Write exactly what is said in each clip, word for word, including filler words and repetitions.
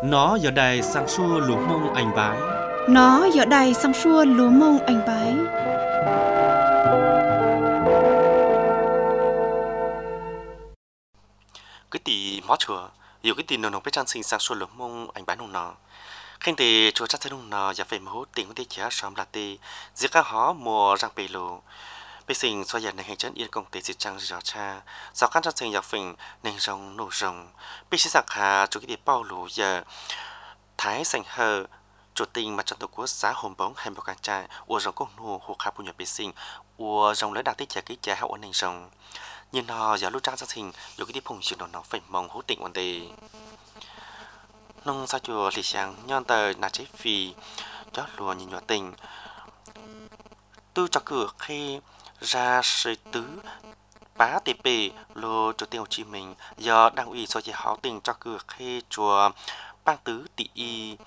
Nó giờ đây sang xua lúa mông anh bái. Nó giờ đây sang xua lúa mông anh bái. Cái tỷ mó chùa, nhiều cái tỷ nồng nồng bên trang sinh sang xua lúa mông anh bái nồng nọ. Khi thì chùa chắc thấy nồng nọ giờ phải mốt tiền của thế chia sớm là tì, giết cá hó mùa răng bể lù. Bây sinh xoay dần này hành chân yên công tế dịch trang rõ cha, sau căn trang sinh giờ phình nền rồng nổ rồng. Bây sinh sạc hà chủ cái tỷ bao lù giờ thái sành hờ chủ tình mặt trận tổ quốc xã hồn bóng hay một căn trai ua rồng công nô hồ khá bùn nhập bây sinh ua rồng lấy đặc tích trả cái trả hậu ổn nền rồng. Nhưng nó giờ lúc trang trang sinh dù cái tỷ phùng chuyện nó phải mong hỗ tịnh vấn đề. Nông sao chùa lì sáng nhon tờ nà chế phì cho lùa nhìn nhỏ tình tư cho cửa khi ra sự tứ bá tê pê lô chủ tịch Hồ Chí Minh do đảng ủy so với hảo tình cho cửa khi chùa bang tứ tỷ y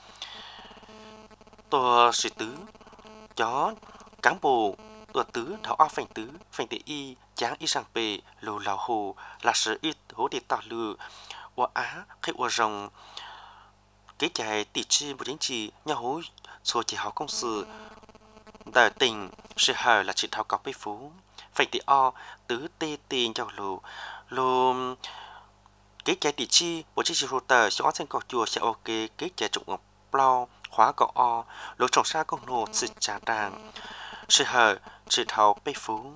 tổ sự tứ chó cán bộ tổ tứ thảo áo phành tứ phành tỷ y cháng y sang pê lô lào hồ là sự ít hỗ địa tạo lừa của á khi của rồng cái chạy tỷ chi một chính trị nhà hối số chỉ học công sự đời tình sự hờ là chỉ thao cọc với phú phải tỷ o tứ tê tiền cho lù lù cái chạy tỷ chi một chiếc chiếc tờ xóa trên cọc chùa sẽ ok cái chạy trục ngọc plau khóa cọ o lối trồng xa công nô sự trà tràng sự hờ sự thao với phú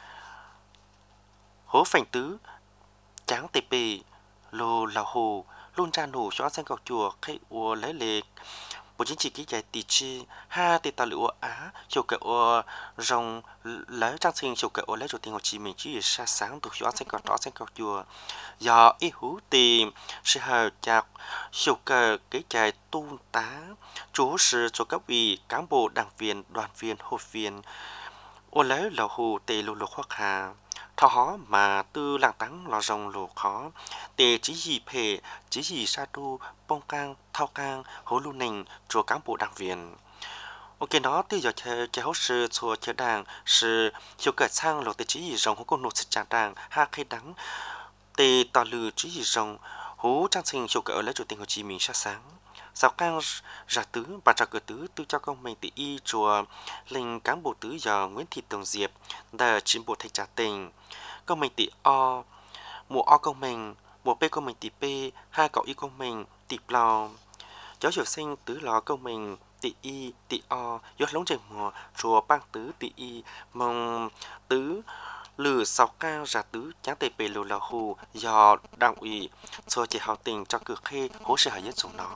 hố phành tứ tráng tê pê lù lào hồ luôn ra nổ xóa sang cọc chùa khi ua lấy lệ bộ chính trị ký giải tỷ chi ha tỷ tàu lửa á chiều kẹo rồng lấy trang sinh chiều kẹo lấy chủ tịch Hồ Chí Minh chỉ xa sáng từ xóa sang cọc đó sang cọc chùa do ý hú tìm sẽ hờ chặt chiều kẹo ký giải tu tá chủ sự cho các vị cán bộ đảng viên đoàn viên hội viên ua lấy lầu hồ tề lù lù khoác hà thọ hó mà tư làng tắng lò rồng lù khó để chỉ gì phê chỉ gì sa tu bông cang thao cang hố lu nình chùa cán bộ đảng viên ok nó tư giờ chơi chơi hốt sư chùa chơi đảng sư chiều cởi sang lột để chỉ gì rồng hố con nốt sự trang đảng ha khai đắng tề tỏ lử chỉ gì rồng hố trang sinh chiều cởi lấy chủ tịch Hồ Chí Minh sáng sáng sau cang giả tứ bà trà cửa tứ tư cho công mình tỷ y chùa linh cán bộ tứ giờ Nguyễn Thị Tường Diệp đã chính bộ thầy trả tình công mình tỷ o mùa o công mình mùa p công mình tỷ p hai cậu y công mình tỷ plau giáo dục sinh tứ lò công mình tỷ y tỷ o do lống trời mùa chùa bang tứ tỷ y mong tứ lử sáu cao giả tứ tráng tề pê lù lò hù do đảng ủy cho chỉ hào tình cho cửa khê hỗ trợ nhất dùng nó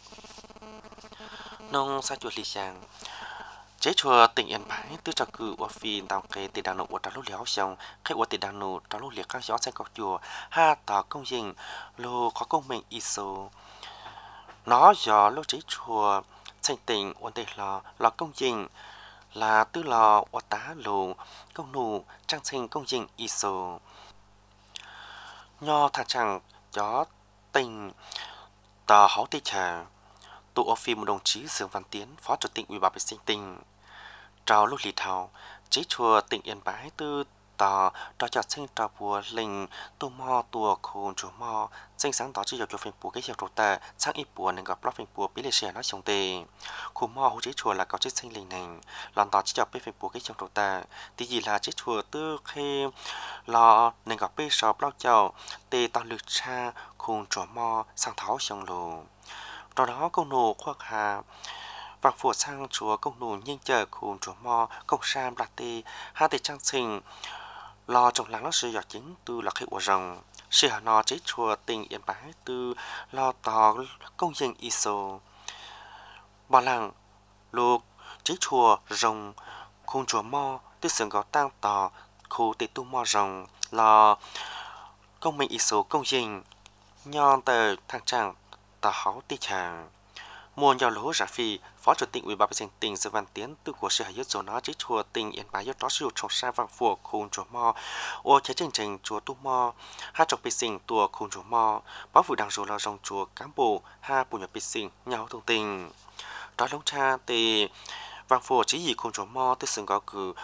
nông sa chùa lì giang chế chùa tỉnh Yên Bái tư cho cử ở phi đào kê tề đào nụ ở đào lúa léo xong khi ở tề đào nụ đào lúa liệt các gió sen cọc chùa ha tỏ công trình lô có công mệnh iso nó do lô chế chùa thành tỉnh ổn định lò lò công trình là tư lò ở tá lù công nụ trang sinh công trình iso nho thà chẳng gió tình tờ hấu tê trà tụ ở phi một đồng chí Dương Văn Tiến phó chủ tịch ủy ban vệ sinh tỉnh trào lúc lì thảo chế chùa tỉnh Yên Bái tư tờ trò chặt sinh trò bùa linh tu mò tua khôn chùa mò sinh sáng tỏ chỉ dọc cho phim bùa cái hiệu đồ tờ sáng ít bùa nên gặp lót phim bùa bí lệ xe nói xong tề khu mò hú chế chùa là có chế sinh linh này lòn tỏ chỉ dọc bên phim bùa cái hiệu đồ tờ thì gì là chế chùa tư khi lò nên gặp bên sọp lao chào tề tao lực cha khôn chùa mò sang tháo xong lù đó đó công nô khoác hà và phù sang chúa công nô nhanh chờ khôn chùa mò công sam là tê hai tê trang sinh lo trong làng nó sử dụng chính từ là khi của rồng sự hà nó chế chùa tỉnh Yên Bái từ lo tỏ công dân iso bảo làng lô chế chùa rồng khôn chùa mò từ sừng gò tăng tỏ khu tê tu mò rồng lo công minh iso công dân nhon tờ thang trang tỏ háo tê chàng muôn giao lúa giả phi phó chủ tịch ủy ban nhân dân tỉnh Dương Văn Tiến từ của sự hợp tác nó chế chùa tỉnh Yên Bái do đó sử dụng trồng sa vàng phù khôn chùa mò ô chế chương trình chùa tu mò hai trồng bì sinh tua khôn chùa mò báo vụ đảng rồi là dòng chùa cán bộ hai bùn nhập bì sinh nhau thông tin đó lông cha thì vàng phù chỉ gì khôn chùa mò từ sừng gò cử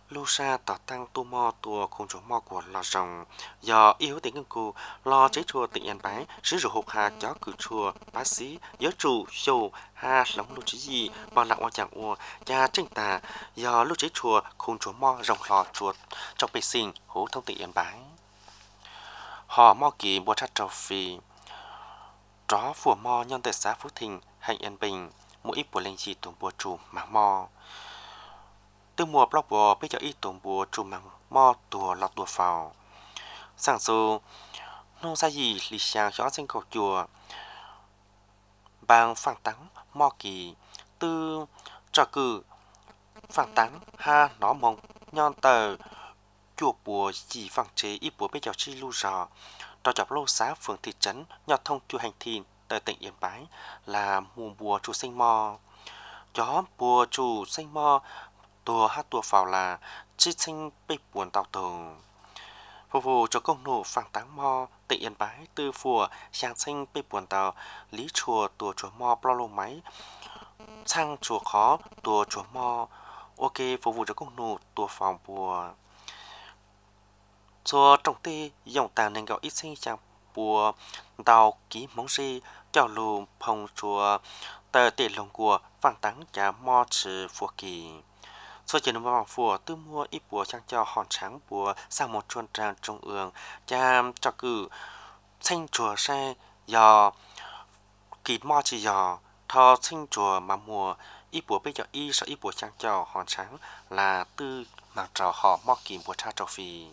lưu sa tỏ tăng tu mò tua cùng chỗ mò của lò rồng do yếu tính ngân cụ lo chế chùa tỉnh yên bái sử dụng hộp hà chó cử chùa bác sĩ giới chủ show ha lóng lưu trí gì bao lặng hoa chẳng ua cha tranh tà do lưu chế chùa cùng chỗ mò rồng lò chuột trong bề sinh hố thông tỉnh yên bái họ mò kỳ bùa trát trầu phì chó phùa mò nhân tại xã Phú Thịnh hành yên bình mỗi ít bùa lên gì tổng bùa chủ mà mò từ mùa blog bùa bây giờ ít tổng bùa chủ mà mò tùa lọt tùa phào sáng số nông gia gì lì sang cho sinh cầu chùa bằng phẳng tắng mò kỳ từ trò cử phẳng tắng ha nó mong nhon tờ chùa bùa chỉ phẳng chế ít bùa bây giờ chi lưu rò trò chọc lô xá phường thị trấn nhọt thông chùa hành thìn tại tỉnh Yên Bái là mùa bùa chủ sinh mò chó bùa chủ sinh mò tùa hát tùa phào là chi sinh bị buồn tàu tường phục vụ cho công nổ phẳng táng mò tỉnh Yên Bái từ phùa sang sinh bị buồn tàu lý chùa tùa chùa mò plo lô máy sang chùa khó tùa chùa mò ok phục vụ cho công nổ tùa phòng bùa cho trong tê dòng tàn nên gọi ít sinh sang bùa tàu ký mong si chào lù phong chùa tờ tệ lồng của phẳng táng trả mò trừ phùa kỳ số tiền mà phùa tư mua ít bùa trang cho hòn trắng bùa sang một chuồn tràng trung ương cha cho cử sinh chùa xe do kỳ mò chỉ do thọ sinh chùa mà mùa ít bùa bây giờ y sợ ít bùa trang cho hòn trắng là tư mà trò họ mò kỳ bùa cha trò phì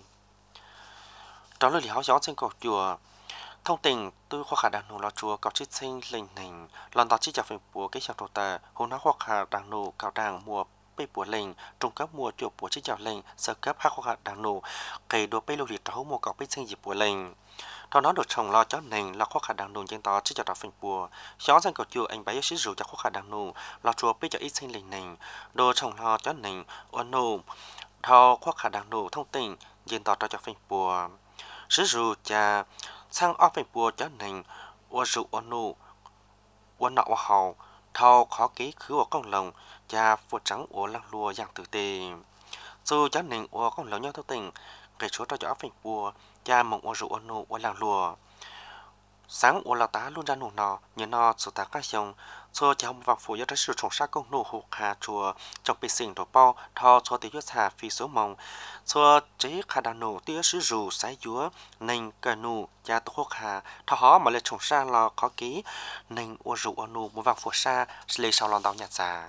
đó là lý họ gió trên cầu chùa thông tình tư khoa khả đàn nô lo chùa có chít sinh linh nình lần đó chỉ chào phim bùa cái chào đồ tờ hôm nay khoa khả đàn nô cao đàng mùa bê bùa lệnh trung cấp mùa chùa bùa chỉ chào lệnh sơ cấp hai khoa khả đàn nô cây đồ bê lô liệt trấu mùa cọc bê sinh dịp bùa lệnh thọ nó được trồng lo chó nình lo khoa khả đàn nô trên to chỉ chào đọc phim bùa gió trên cầu chùa anh bái sĩ rượu cho khoa khả đàn nô lo chùa bê cho ít sinh linh nình đồ trồng lo chó nình ôn nô thọ khoa khả đàn nô thông tình trên to cho phim bùa sử dụng cha sang áp phim bùa chó nình ôn rượu ôn nô ôn nọ hầu thọ khó ký khứ ở công lồng cha phụ trắng của lăng lùa dạng tử tề dù cháu nình của con lớn nhau thâu tình cái số cho cháu phình bùa cha mong ô rượu ôn nụ của lăng lùa sáng của lão tá luôn ra nụ nọ như nọ số tá các dòng số cháu vàng phụ do sự trồng sát công nụ hụt hà chùa trong bị sinh đồ bao thọ số tiêu huyết hà phi số mong số chế khả đàn nụ tiêu sử rù sái dúa nình cờ nụ cha tổ hụt hà thọ họ mà lại trồng sát lò khó ký nình ô rượu ôn nụ một vàng phụ sa lấy sau lon đào nhạt già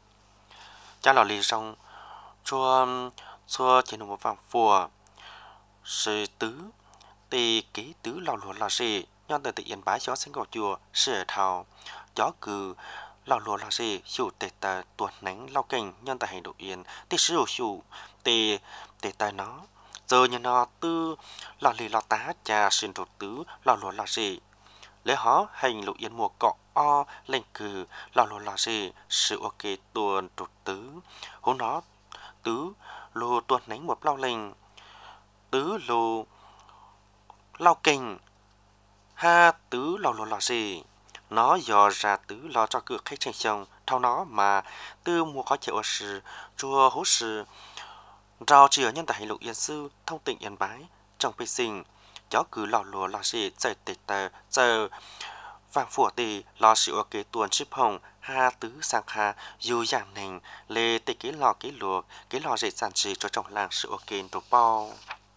cha lò lì rong chua chua chỉ một vàng phùa sư tứ tì ký tứ lò lúa lò gì nhân từ tự yên bái gió sinh cầu chùa sửa thảo gió cừ lò lúa lò gì chủ tề tờ tuột nánh lau cảnh nhân tại hành độ yên tì sử dụng chủ tề tề tờ nó giờ nhân nó tư lò lì lò tá cha sinh đồ tứ lò lúa lò gì lấy họ hành lộ yên mùa cọ o lên cừ lò lúa lò gì sự ok tuần trục tứ hôm đó tứ lô tuần nánh một lau lên tứ lô lau kinh ha tứ lò lúa lò gì nó dò ra tứ lò cho cửa khách tranh chồng thao nó mà tư mua khó chịu sự chùa hố sự rau chỉ ở nhân tại hành lộ yên sư thông tịnh yên bái trong bê sinh chó cứ lò lúa lò gì chạy tệ tờ giờ vàng phủa tì lò xịu ở kế tuần chip hồng ha tứ sang ha dù dạng nình lê tê kế lò kế luộc kế lò dễ sản gì cho trong làng sự ok đồ bao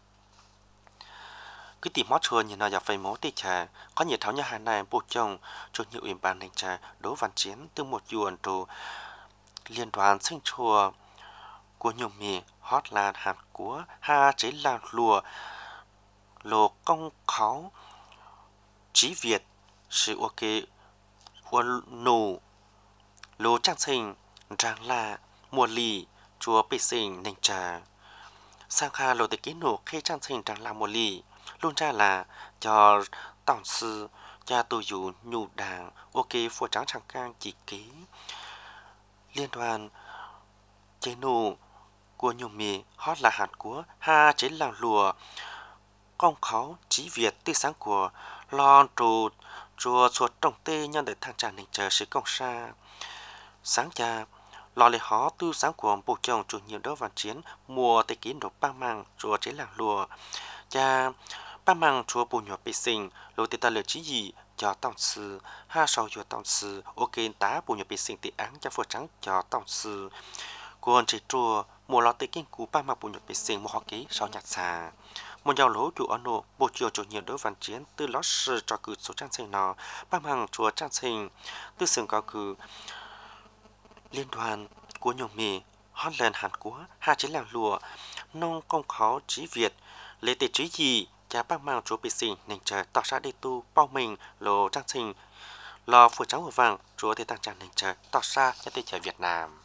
cứ tìm mót chua nhìn nó giả phây mố tê trà có nhiệt tháo nhà hà này bộ chồng cho nhiều ủy ban hành trà đố văn chiến từ một yuan đồ liên đoàn sinh chùa của nhiều mì hot là hạt của ha chế là lùa lô công kháo trí Việt sự ok quân nổ lô trang sinh ràng là mùa lì chùa bê sinh nền trà sang kha lô tê ký nổ khi trang sinh ràng là mùa lì luôn ra là cho tổng sư cha tu dụ nhu đảng ok phổ trắng trang cang chỉ ký liên đoàn chế nổ của nhiều mì hot là hạt của ha chế là lùa công kháo trí Việt tư sáng của lon trù chùa chuột trồng tê nhân để thang trà nền chờ sự công sa sáng cha lò lì họ tư sáng của bộ chồng chủ nhiệm đấu văn chiến mùa tây kiến đột ba mang chùa chế làng lùa cha ba mang chùa bù nhỏ bị sinh lô tê ta lời chỉ gì cho tòng sư ha sau cho tòng sư ok tá bù nhỏ bị sinh tị án cho phổ trắng cho tòng sư còn chỉ chùa mùa lò tây kiến cú ba mang bù nhỏ bị sinh một họ ký sau nhặt xà một dòng lỗ chủ ở nô bộ chiều chủ nhiệm đấu văn chiến từ lót sư cho cử số trang sinh nọ ba mang chùa trang sinh từ sừng cao cử liên đoàn của nhung mì Holland Hàn Quốc hai chế làng lùa nông công khó trí Việt lễ tết trí gì cha bác mang chúa bị sinh nền trời tỏ ra đi tu bao mình lồ trang sinh lò phù trắng màu vàng chúa thì tăng trang nền trời tỏ ra cho tết trời Việt Nam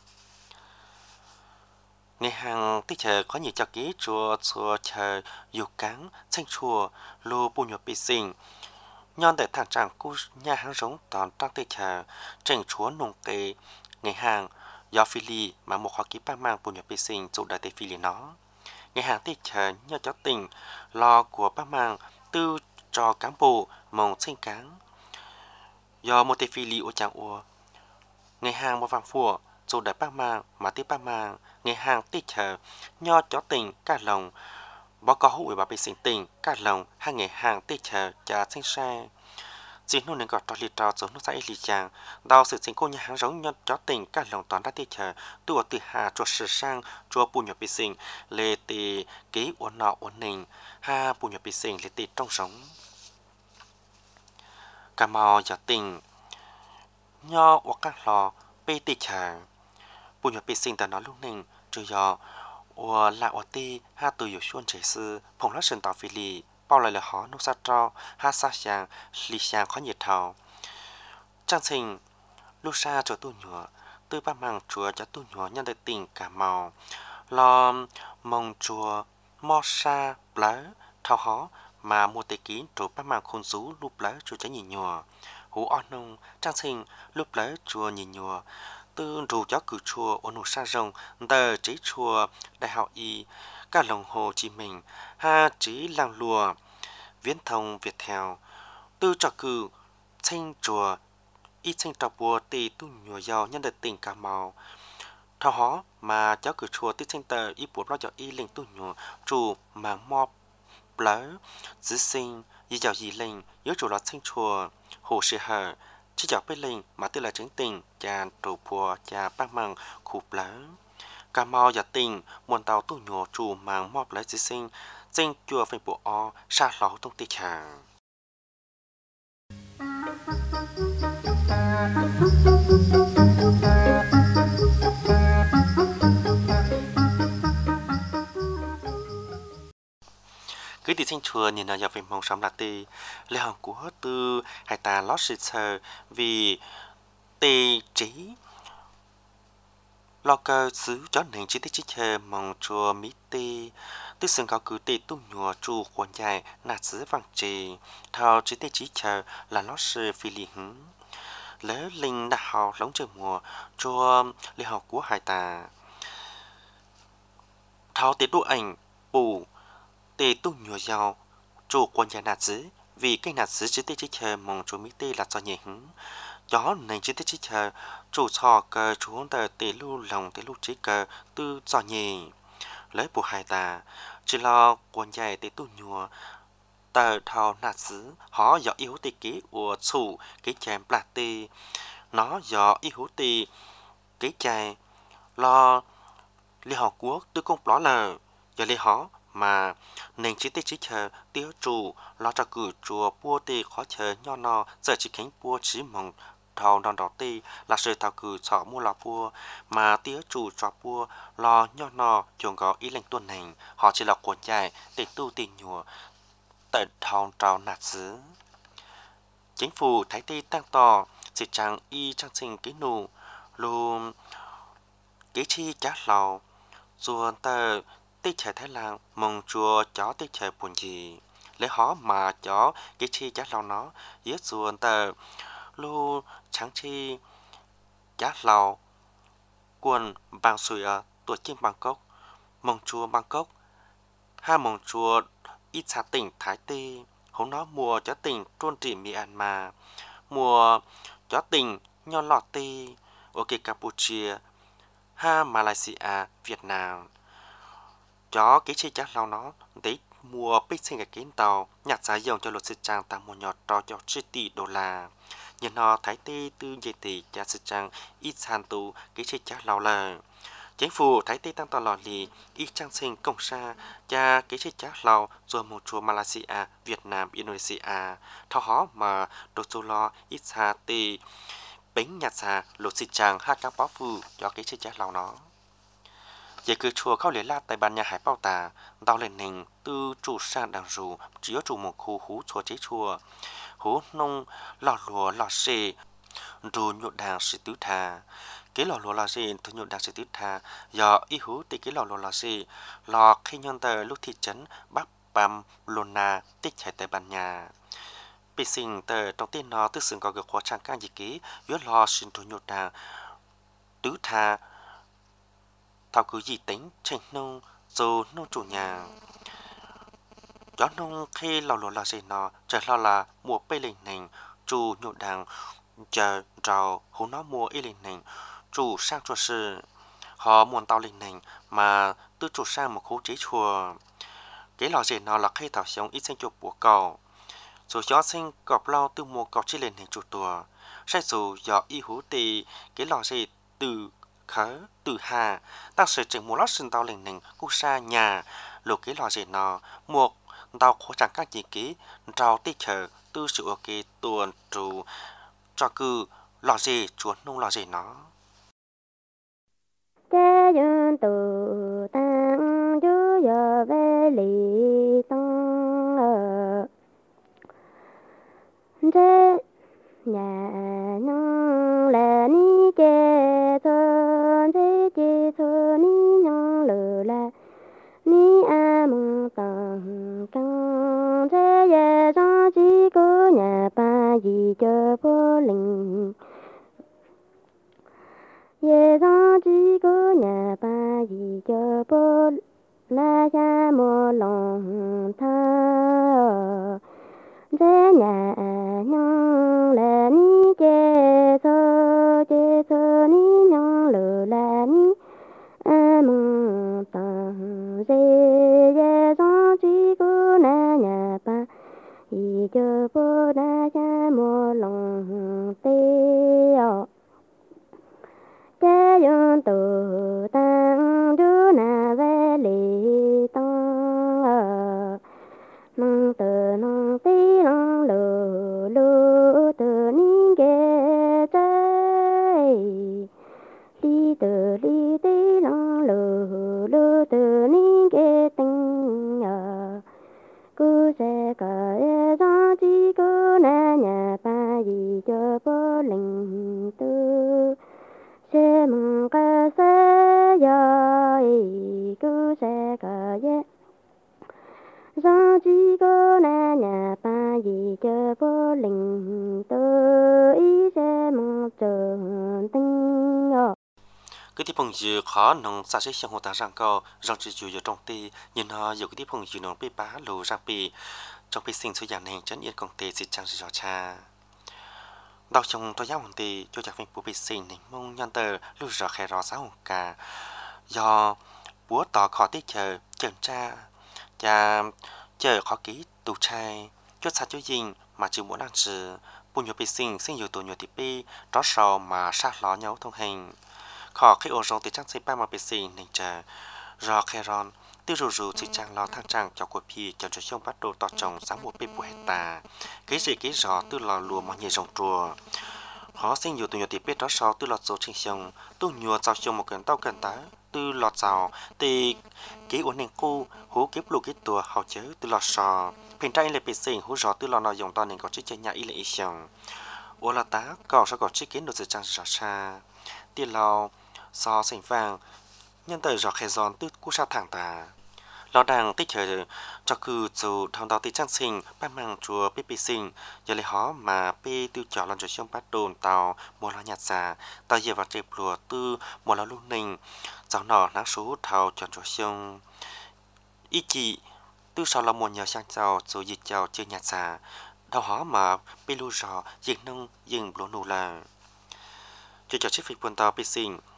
ngày hàng tết trời có nhiều cho ký chúa chúa trời dù cáng xanh chùa lô bù nhột bị sinh nhon để thằng chàng cu nhà hàng giống toàn trong tết trời tranh chúa nông cây ngày hàng do Philly mà một họ ký ba mang bùn nhập bị sinh dù đại tây Philly nó ngày hàng tết chờ nhờ cho tình lo của ba mang tư cho cán bộ mong sinh cán do một tây Philly ở chàng ua ngày hàng một vàng phùa dù đại ba mang mà tết ba mang ngày hàng tết chờ nhờ cho tình cả lòng bỏ có hụi bà bị sinh tình cả lòng hai ngày hàng tết chờ cha sinh xe chỉ nô nên gọi trò liệt trò giống nó sẽ lì chàng đào sự sinh cô nhà hàng giống nhân cho tình cả lòng toàn đã đi chờ tua từ hà cho sự sang cho bù nhập bị sinh lệ tì ký uốn nọ uốn nình ha bù nhập bị sinh lệ tì trong sống cà mò giờ tình nho hoặc các lò bê tì chờ bù nhập bị sinh tại nó lúc nình trừ giờ và là ở tì ha từอยู่ช่วงเฉยซื่อผมรักเชิญต่อฟิลีbao lại là họ nô sa trao ha sa xiang li xiang khó nhiệt thảo trang trình lu sa cho tu nhựa tư ba mang chùa cho tu nhựa nhân đại tình cả màu lo mong chùa mo sa blá thao hó mà mua tây kín trụ ba mang khôn sú lu blá chùa cho nhìn nhựa hú on nông trang trình lu blá chùa nhìn nhựa tư rủ cho cử chùa ở nô sa rồng tờ trí chùa đại học y cả lòng Hồ Chí Minh ha trí làng lùa viễn thông Việt theo tư trò cử thanh chùa ít thanh trò bùa tì tu nhùa giàu nhân đại tình Cà Mau thao hó mà cháu cử chùa tí thanh tờ ít bùa lo cho y linh tu nhùa chủ mà mò blớ giữ sinh y giàu gì linh yếu chủ lo thanh chùa hồ sĩ hờ chỉ giàu bên linh mà tư là chính tình cha trụ bùa cha bác măng khu blớ Cà Mau giả tình muôn tàu tu nhùa chủ màng mò blớ giữ sinh danh chùa phải bộ o xa ló trong tây tràng cứ đi sinh chùa nhìn là giờ phải mong sắm là tê lễ hồng của tư hai ta lót sự sờ vì tê trí lo cơ xứ cho nền chi tiết chi chờ mong chùa mỹ tê tư sừng cao cứ tê tu nhùa chu quần dài nạt xứ vàng trì thao chi tiết chi chờ là lót sự phi lì hứng lỡ linh đã hào lóng trời mùa chùa lễ học của hai ta thao tê đu ảnh bù tê tu nhùa giàu chu quần dài nạt xứ vì cái nạt xứ chi tiết chi chờ mong chùa mỹ tê là do nhẹ hứng gió nền chi tiết chi chờ chủ trò cờ chú tờ tê lưu lòng tê lưu trí cờ tư do nhì lấy bộ hai ta chỉ lo quần dài tê tu nhùa tờ thao nạt xứ họ do yếu tê ký của chủ cái chèm bạc tê nó do yếu tê cái chài lo li họ quốc tư công đó là do li họ mà nền chi tiết chi chờ tiêu chủ lo cho cử chùa bua tê khó chờ nho no giờ chỉ cánh bua chỉ mong thầu đòn đỏ tê là sự thảo cử chọn mua lò bua mà tía chủ chọn bua lo nho no chuồng có ý lệnh tuần hành họ chỉ là cuốn dài để tu tiền nhùa tại thầu trào nạt xứ chính phủ thái tây tăng tỏ chỉ chẳng y trang sinh cái nụ luôn cái chi chát lầu rồi tờ tây trẻ thái lan mong chùa chó tây trẻ buồn gì lấy họ mà chó cái chi chát lầu nó yết rồi tờ lu trắng chi giá lầu quần bằng sủi ở tuổi chim Bangkok mong chùa Bangkok hai mong chùa ít xa tỉnh Thái Tây hôm đó mùa cho tỉnh trôn trị Myanmar mùa cho tỉnh nho lọt tây ok Campuchia ha Malaysia Việt Nam chó cái chi chắc lâu nó để mua bích sinh cái kiến tàu nhặt giá dòng cho luật sự trang tăng một nhọt cho cho chín tỷ đô la nhưng nó thấy tê tư dây tỷ cho sự trang ít san tu cái chi chắc lâu là chính phủ thấy tê tăng tàu lò lì ít trang sinh công sa cha cái chi chắc lâu rồi một chùa Malaysia Việt Nam Indonesia thao hó mà đồ số lo ít sa tê bính nhặt giá luật sự trang hai các báo phụ cho cái chi chắc lâu nó về cứ chùa khao lễ la tại ban nhà hải bao tà đào lên nền từ chủ sang đằng rù chỉ có chủ một khu hú chùa chế chùa hú nông lò lúa lò xê rù nhộn đàng sĩ tứ thà cái lò lúa lò xê từ nhộn đàng sĩ tứ thà do ý hú thì cái lò lúa lò xê lò khi nhân tờ lúc thị trấn bắc bam lona tích chạy tại ban nhà bị sinh tờ trong tên nó tức sừng có được khóa trang can gì ký yếu lò xin từ nhộn đàng tứ thà thao cứ gì tính tranh nông dù nông chủ nhà gió nông khi lò lúa là gì nó chờ lo là mùa bê lình nành chủ nhộn đàng chờ rào hú nó mua y lình nành chủ sang chùa sư họ muốn tao lình nành mà tư chủ sang một khu chế chùa cái lò gì nó là khi thảo sống ít sinh chụp của cầu dù gió sinh cọp lao từ mùa cọp chỉ lên nành chủ tùa sai dù gió y hú tì cái lò gì từ khớ từ hà đang sử dụng một lót sinh tàu lên nền cú sa nhà lục cái lò gì nó một tàu khó chẳng các gì ký trao tích chờ tư sự ok tuần trụ cho cứ lò gì chuột nông lò gì nó cha dân tự tăng chú giờ về lì tăng ở cha nhà nông là ni kê thôn thế kê thôn ni nông lửa là ni a mong tầng căng thế ye trong chỉ có nhà ba gì cho bố linh ye trong chỉ có nhà ba gì cho bố la cha mô lòng thơ thế nhà nông là ni kê thơ kê thơ ni nông lửa là ni a mong tầng dê ye trong chỉ có na nhà ba gì cho bố la cha mô lòng tê cha yon tự tăng đứa na về lì tăng ở nông tự nông tí nông lù lù tự nín ghé trái đi tự đi tí nông lù lù tự nín ghé tinh ở cứ sẽ cả e ra chỉ có na nhà ba gì cho bố linh tư sẽ mong cả sẽ dài cứ sẽ cả e ra chỉ có na nhà ba gì cho bố linh tư ý sẽ mong chờ tinh nhỏ cái tiếp phong dư khó nông sa sẽ sang hồ ta rằng câu rằng chỉ chủ yếu trong ti nhưng họ dù cái tiếp phong dư nông bị bá lù ra bị trong bị sinh số dạng này chấn yên công ty sẽ trang sử dụng cha đào trong tôi giáo công ty cho chắc phim bố bị sinh này mong nhân tờ lưu rõ khai rõ giáo cả do búa tỏ khó tiết chờ chần cha cha chờ khó ký tù trai cho sao cho dinh mà chịu muốn ăn sự bùn nhiều bị sinh sinh nhiều tù nhiều tiếp bi đó sau mà sát ló nhau thông hành khó khi ổ rong từ trang xây ba mà bị sinh nên chờ rõ khai ron tiêu rù rù chỉ trang lo thang trang cho cuộc phi cho cho xong bắt đầu tỏ trồng sáng một bếp bùa hecta cái gì cái rõ từ lò lùa mọi nhiều rồng trùa khó sinh nhiều tù nhiều tiếp bi đó sau từ lò số trình xong tu nhiều giao xong một cơn tao cơn tá từ lò rào thì cái uốn nền cu hú kiếp lù cái tua hào chớ từ lò sò平常ile bị sinh hú rõ từ lò nó dùng to nên có chiếc chân nhà ile xong uốn là tá có sao có chiếc kiến đồ sự trang rõ xa tiền lò so sành vàng nhân tới rõ khai giòn từ cú sa thẳng tà lò đằng tích chờ cho cứ dù thằng đó tích trang sinh ban mang chùa bê bê sinh giờ lấy họ mà bê tiêu chọn lần rồi xong bắt đồn tàu mua lo nhạt già tàu về vào trệp lùa tư mua lo lúc ninh giáo nọ nắng số thầu chọn rồi xong ý chị tư sau là một nhà sang giàu rồi dịch giàu chưa nhạt già đâu họ mà bê lưu rõ dịch nông dừng lúa nụ là cho cho chiếc phi quân tàu bê sinh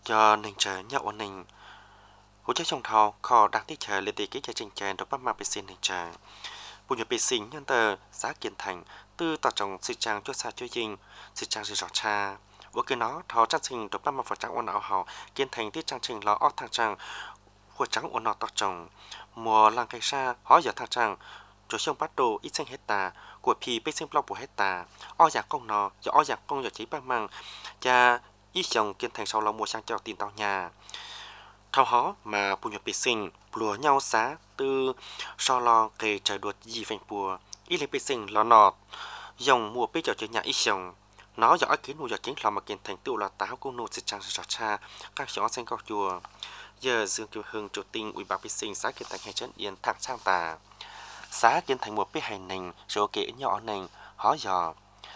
cho nên chờ nhau ổn định hỗ trợ trong thao kho đặc tích chờ lên tỷ ký cho trình trà đó bắt mà bị xin nên chờ bùn nhập bị xin nhân tờ giá kiến thành từ tỏ trồng sự trang cho xa cho dinh sự trang sự rõ cha ở cái nó thọ trang trình đó bắt mà phải trang ổn ảo hảo kiến thành tiết trang trình lo óc thang trang của trắng ổn nọ tỏ trồng mùa làng cây xa họ giờ thang trang chỗ sông bắt đồ ít xanh hết tà của pì bê xanh của hết tà o giặc công nọ giờ o giặc công giờ chỉ bằng măng cha ít dòng kiến thành sau lo mùa sang cho tiền tàu nhà thao hó mà bùn nhập bị sinh lùa nhau xá từ so lo kề trời đuột gì phanh bùa ít lấy bị sinh lo nọt dòng mùa bê cho chơi nhà ít dòng nó giỏi kiến mùa giỏi kiến lo mà kiến thành tựu là táo cô nô sẽ trang sẽ cha các chó xanh cọc chùa giờ dương kiều hưng chủ tinh ủy ban bị sinh xã kiến thành hay chân yên thẳng sang tà xã kiến thành một bê hành nành số kể nhỏ nành hó giò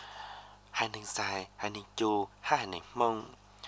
hai nành dài hai nành chu hai nành mông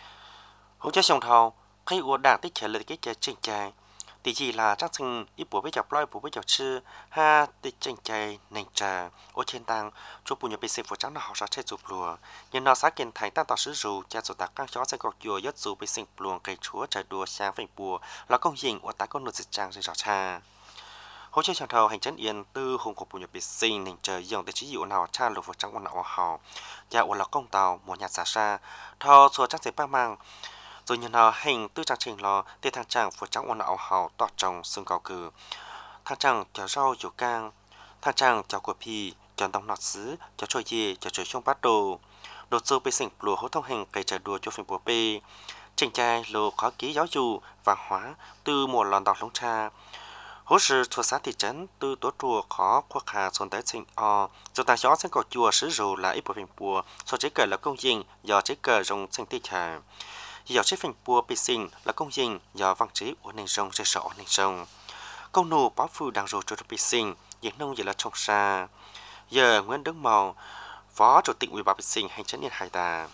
hỗ trợ sông thao khi ủa đảng tích trở lại cái chơi tranh chạy thì chỉ là chắc chắn ít bữa bây giờ lôi bữa bây giờ chưa ha tích tranh chạy nền trà ở trên tang chỗ bùn nhập bị sinh phụ trắng nó họ sẽ chơi chụp lùa nhưng nó sẽ kiến thành tăng tỏ sứ rù cha số tác các chó sẽ gọt dừa nhất dù bị sinh luồng cây chúa trời đùa sang phình bùa là công trình ở tại con nụt dịch trang rồi rõ cha hỗ trợ chàng thầu hành chân yên tư hùng của bùn nhập bị sinh nền trời dùng để chỉ dụ nào cha lục phụ trắng quan nào họ cha ở là công tàu một nhà xả xa thao số chắc sẽ ba mang rồi nhân họ hành tư trang trình lo để thằng chàng phụ trắng ôn ảo hào tọt trong xương cao cử thằng chàng cho rau dầu cang thằng chàng cho quả pì cho đông nọt xứ cho trôi dê cho trôi trong bát đồ đồ sâu bê sinh lùa hỗ thông hành cây trà đùa cho phim bùa bê trình trai lô khó ký giáo dù văn hóa từ mùa lòn đọc lông cha hỗ sự thuộc xã thị trấn từ tổ chùa khó khoác hà xuân tới sinh o rồi ta chó sẽ có chùa sứ rù là ít bộ phim bùa số chế cờ là công trình do chế cờ rồng sinh tích trà giờ chế phình bùa bị sinh là công trình do văn chế của nền sông sẽ sọ nền sông công nô báo phu đang rồi cho bị sinh diễn nông giờ là trong xa giờ Nguyễn Đức Màu phó chủ tịch ủy ban bị sinh hành trấn yên hải tà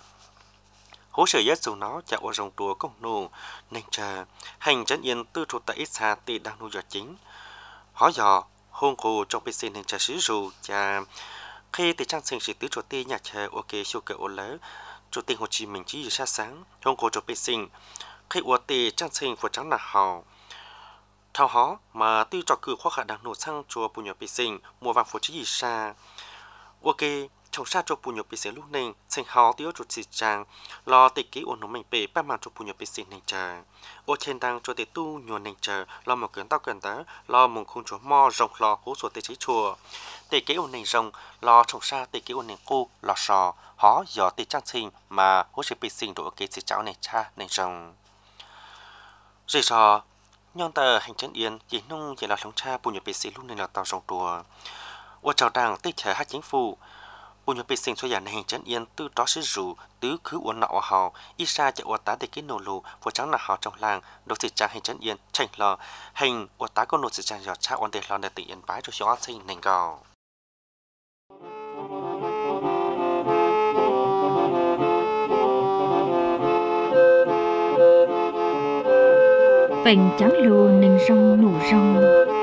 hỗ trợ nhất dù nó chạy ở dòng đùa công nô nền chờ hành trấn yên tư thuộc tại ít xa tỷ đang nuôi giờ chính họ dò hôn cô trong bị sinh nền chờ sứ rù cha khi tỷ trang sinh sĩ tứ chủ ti nhà chờ ok siêu cỡ ô lớn chủ tịch Hồ Chí Minh chỉ giờ sáng trong cổ cho bê sinh khi ủa tì trang sinh của trắng là hào thao hó mà tư trò cử khoa khả đang nổ sang chùa bùn nhập bê sinh mùa vàng phố chỉ gì xa ok trong xa cho bùn nhập bê sinh lúc này sinh hó tiêu chủ sĩ trang lo tì ký ổn nổ mình bê ba màn cho bùn nhập bê sinh nền chờ ô trên đang cho tì tu nhuồn nền chờ lo một quyển tao quyển tớ lo một khung chúa mò rộng lo hố sổ tì trí chùa tì ký ổn nền rộng lo trong xa tì ký ổn nền cô lo sò họ do tì trang sinh mà hỗ trợ bị sinh đổi cái sự cháu này cha này rồng rồi sò nhon tờ hành chân yên chỉ nông chỉ là lòng cha bùn nhập bị sinh lúc này là tàu rồng đùa ở chào đảng tích thể hát chính phủ bùn nhập bị sinh số giả này hành chân yên từ đó sử dụng tứ cứ uốn nọ họ ít xa chạy uốn tá để cái nổ lù của trắng là họ trong làng đồ sự trang hành chân yên chảnh lò hành uốn tá con nổ sự trang do cha uốn để lò để tự yên bái cho xóa sinh nền gò phèn cháo lùa nền rong nụ rong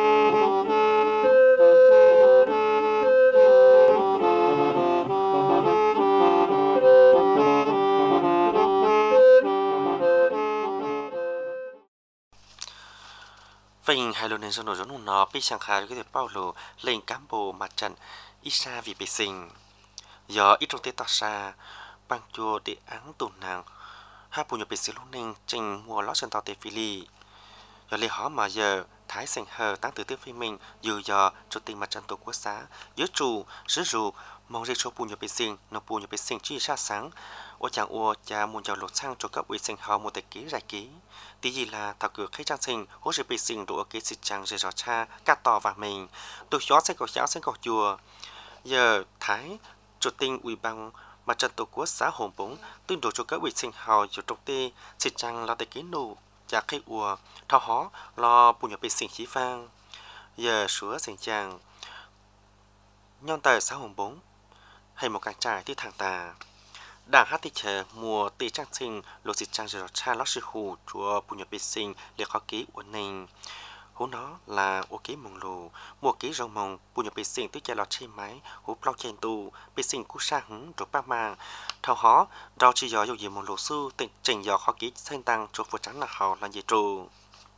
phèn hai lô nền rong nụ rong nó bị sang khai cái bao lô lên cán bộ mặt trận ít xa vì bị sinh do ít trong tết tỏ xa băng chùa để án tù nàng hai bùn nhập bị sinh lúc nền trình mùa lót sân tàu tê phi ly do lý họ mà giờ thái sành hờ tăng từ tiếp phi mình dù do chủ tình mặt trận tổ quốc xã giữa chủ sứ rù mong dây số bùn nhập bị sinh nó bùn nhập bị sinh chỉ ra sáng ô chàng ô cha muốn giàu lột sang cho các ủy sinh hào một tài ký giải ký tí gì là thảo cửa khách trang sinh hỗ trợ bị sinh đổ cái sự trang rời rõ cha cắt tỏ và mình tôi chó sẽ có cháo sẽ có chùa giờ thái chủ tình ủy ban mặt trận tổ quốc xã Hồng Bống tương đối cho các ủy sinh hào cho trục tê sự trang là tài ký nụ cha khách ùa thao hó lo bùn nhập bị sinh khí vang giờ sửa sinh chàng nhon tài xã Hồng Bống hay một cái trạiที่ทางตาđảng hát thị chờ mùa tì trang sinh lô xịt trang rồi cha lót sư hù chúa bùn nhập bị sinh liệt khó ký uẩn nình hú nó là ô ký mông lù mua ký rau mông bù nhập bị sinh tới chạy lọt trên máy hú plau chen tu bị sinh cú sa hứng rồi ba mang thao hó rau chi gió dầu gì mông lù sư tình trình gió khó ký xanh tăng chuột vừa trắng là hào là gì trù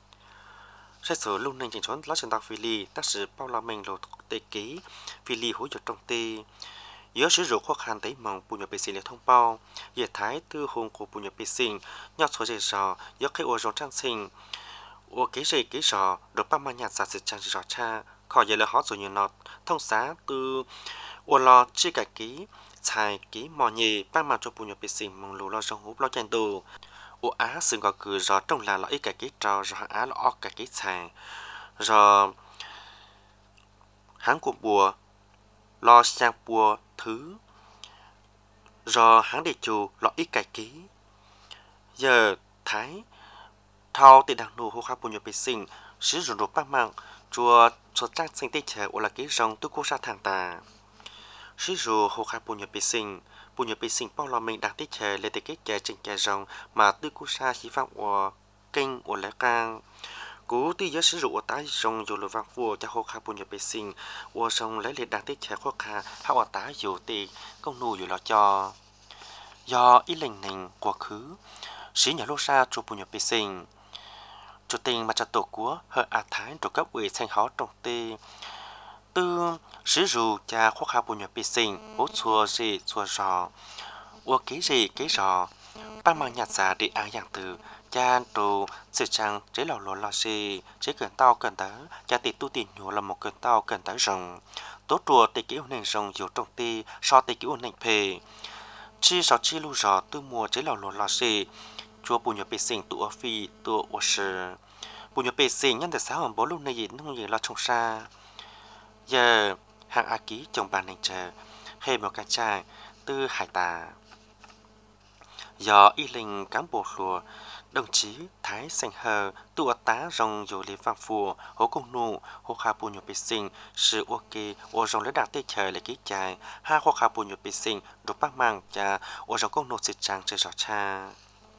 xét xử luôn nên chỉnh trốn lót chân tàu phi lì tác sự bao la mình lù tê ký phi lì hú giọt trong tê yếu sử dụng khó khăn tới mong bù nhập bị sinh để thông bao nhiệt thái tư hùng của bù nhập bị sinh nhọt số dây sò yếu cái ô rong trang sinh ô ký gì ký sò được ba mươi nhạt giả sự trang sò cha khỏi giờ là họ rồi nhiều nọt thông xá từ ô lo chi cả ký xài ký mò nhì ba mà cho bù nhập bị sinh mong lù lo rong hú lo chen tù ô á sừng gọi cười rõ trong là lo ít cả ký trò rõ á lo óc cả ký xài rõ hãng của bùa lo sang bùa thứ do hãng địa chủ lo ít cải ký giờ thái thao tiền đảng nô hô khá bùn nhập bị sinh sử dụng đồ bác mạng chùa xuất trang sinh tế trẻ của là ký rong tư quốc gia thằng tà sử dụng hô khá bùn nhập bị sinh bùn nhập bị sinh bao lo mình đang tế trẻ lấy tế kết trẻ trình trẻ rong mà tư quốc gia chỉ phạm của kênh của lẽ càng cú tư giới sử dụng ở tái rong dù lừa vang vua cho hô khá bùn nhập bị sinh của rong lấy liệt đang tế trẻ khó khá hao ở tái dù tì công nụ dù lo cho do ý lệnh nền quá khứ sĩ nhà lô sa cho bùn nhập bị sinh chủ tình mà cho tổ của hơi à thái rồi cấp ủy xanh khó trong tê tư sử dụng cha khó khá bùn nhập bị sinh bố chùa gì chùa rò ua ký gì ký rò ba mang nhạt giả đi ai dạng từ cha đồ sự trang chế lò lò lò gì chế cần tao cần tới cha tì tu tiền nhủ là một cần tao cần tới rồng tốt rùa tì kiểu nền rồng nhiều trong tì so tì kiểu nền phê chi so chi lưu rò tư mùa chế lò lò lò gì chúa bùn nhập bị sinh tụ ở phi tụ ở sự bùn nhập bị sinh nhân tại xã hội bố lúc này gì nông gì lo trồng xa giờ hàng a ký chồng bàn nền chờ hay một cái trai tư hải tà do y linh cán bộ lùa đồng chí thái sành hờ tụ tá rong dù lý vang phù hố công nụ hô khá bùn nhập bị sinh sự ok ô rong lấy đạt tê chờ lấy ký chạy ha hô khá bùn nhập bị sinh đột bác mang cha ô rong công nụ sự trang chơi rõ cha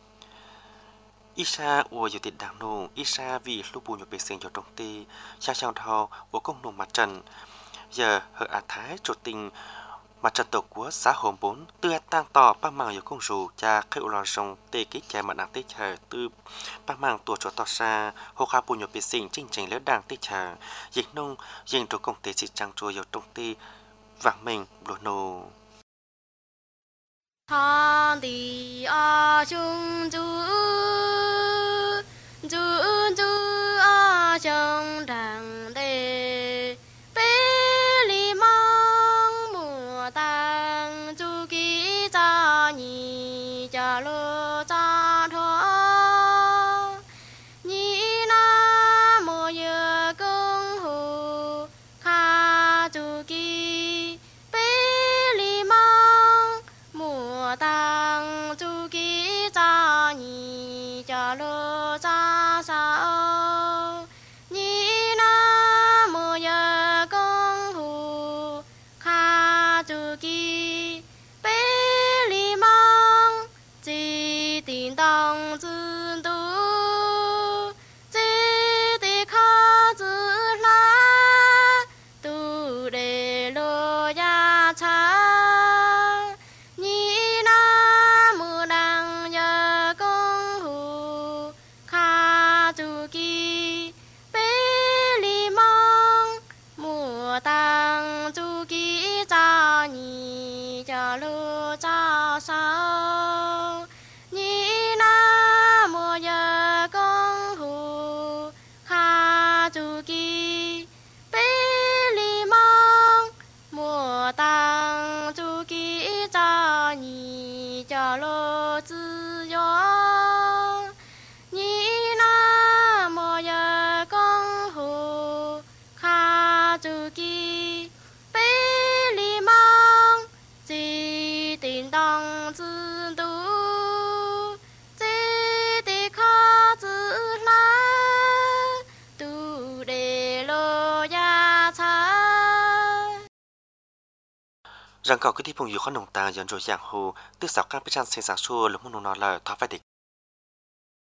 Isa ô dù tịt đảng nụ Isa vì lúc bùn nhập bị sinh cho trong tê cha chào thao ô công nụ mặt trần giờ hờ á thái chủ tình mặt trận tổ của xã hội bốn tư tăng tỏ ba mang yêu công rủ cha khai lò rong tê ký chạy mặt đảng tê chờ tư ba mang tuổi cho to xa hồ khá bùn nhập bị sinh chinh chỉnh lớn đảng tê chờ dịch nông dịch trổ công tế sĩ trang chùa yêu trong tê vàng mình đồ nô Thang đi a chung chú chú chú a chung đằng đề bê li mang mùa tang chú ký cha nhị cha lô cha thoa nhị na mùa yơ công hồ kha chú ký bê li mang mùa tang chú ký cha nhị cha lô cha sao nhị na mùa yơ công hồ kha chú ký bê li mang chỉ tình tang zun tu chỉ tình kha zư la tu đề lô ya cha nhị na mùa đăng yơ công hồ kha chú ký bê li mang mùa tang chú ký cha nhị cha lô cha sao nhị na mùa yơ công hồ kha chú ký bê li mang mùa tang chú ký cha nhị cha lô tự do nhị na mùa yơ công hồ kha chú ký bê li mang chỉ tình tang zun tu chỉ tình kha zư la tu đề lô ya cha rằng cầu cái thi phong dụ khó nồng tàng dần rồi giang hồ tư sáu căn bên trang xây sáng xua lúc muốn nói lời thoát phải địch